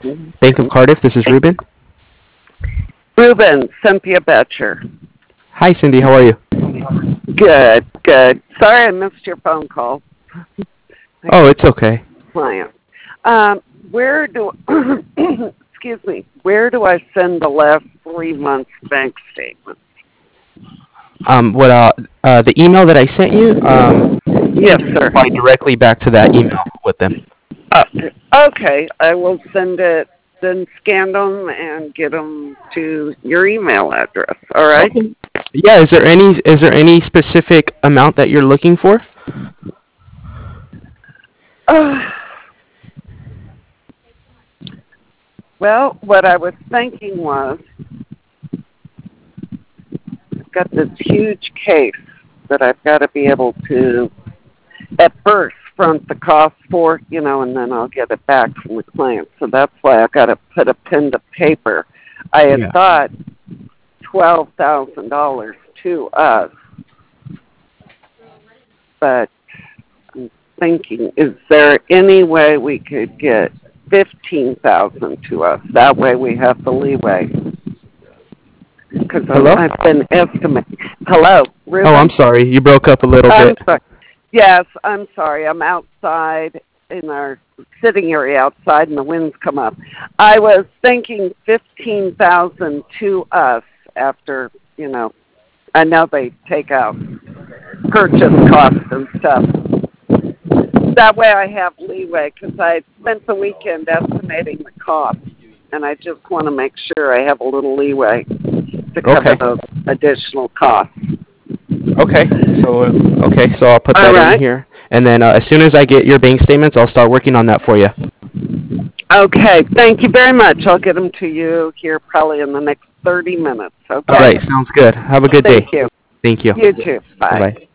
Bank of Cardiff. This is Ruben. Ruben, Cynthia Betcher. Hi, Cindy. How are you? Good, good. Sorry I missed your phone call. Oh, it's okay. Client. Where do, excuse me, where do I send the last 3 months bank statement? The email that I sent you, Yes, sir. reply directly back to that email with them. Okay, I will send it, then scan them and get them to your email address. All right? Okay. Yeah. Is there any specific amount that you're looking for? Well, what I was thinking was, I've got this huge case that I've got to be able to, at first, front the cost for, and then I'll get it back from the client. So that's why I've got to put a pen to paper. I had thought $12,000 to us, but I'm thinking, is there any way we could get $15,000 to us? That way we have the leeway. Because I've been estimating. Hello, Ruben? Oh, I'm sorry. You broke up a little bit. Sorry. Yes, I'm sorry. I'm outside in our sitting area outside, and the winds come up. I was thinking $15,000 to us after, I know they take out purchase costs and stuff. That way I have leeway, because I spent the weekend estimating the cost, and I just want to make sure I have a little leeway to cover those additional costs. Okay. So I'll put that in here, and then as soon as I get your bank statements, I'll start working on that for you. Okay. Thank you very much. I'll get them to you here probably in the next 30 minutes. Okay. All right. Sounds good. Have a good day. Thank you. Thank you. You too. Bye. Bye.